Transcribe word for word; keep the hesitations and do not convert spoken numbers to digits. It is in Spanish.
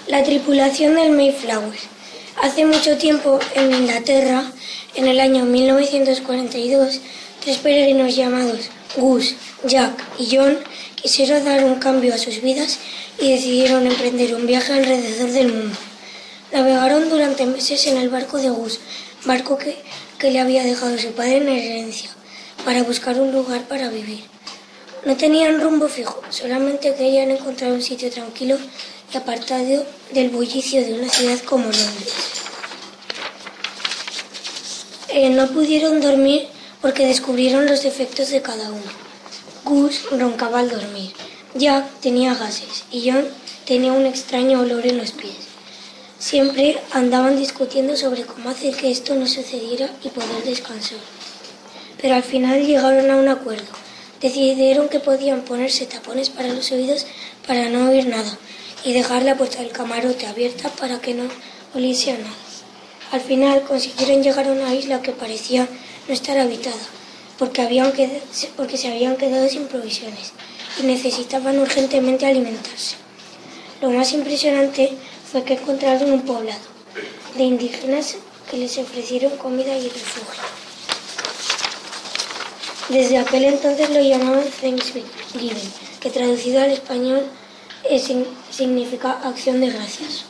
La tripulación del Mayflower. Hace mucho tiempo, en Inglaterra, en el año mil novecientos cuarenta y dos, tres peregrinos llamados Gus, Jack y John quisieron dar un cambio a sus vidas y decidieron emprender un viaje alrededor del mundo. Navegaron durante meses en el barco de Gus, barco que, que le había dejado su padre en herencia, para buscar un lugar para vivir. No tenían rumbo fijo, solamente querían encontrar un sitio tranquilo y apartado del bullicio de una ciudad como Londres. Eh, no pudieron dormir porque descubrieron los defectos de cada uno. Gus roncaba al dormir, Jack tenía gases y John tenía un extraño olor en los pies. Siempre andaban discutiendo sobre cómo hacer que esto no sucediera y poder descansar. Pero al final llegaron a un acuerdo. Decidieron que podían ponerse tapones para los oídos para no oír nada y dejar la puerta del camarote abierta para que no oliese a nada. Al final consiguieron llegar a una isla que parecía no estar habitada porque, habían qued- porque se habían quedado sin provisiones y necesitaban urgentemente alimentarse. Lo más impresionante fue que encontraron un poblado de indígenas que les ofrecieron comida y refugio. Desde aquel entonces lo llamaban Thanksgiving, que traducido al español es, significa acción de gracias.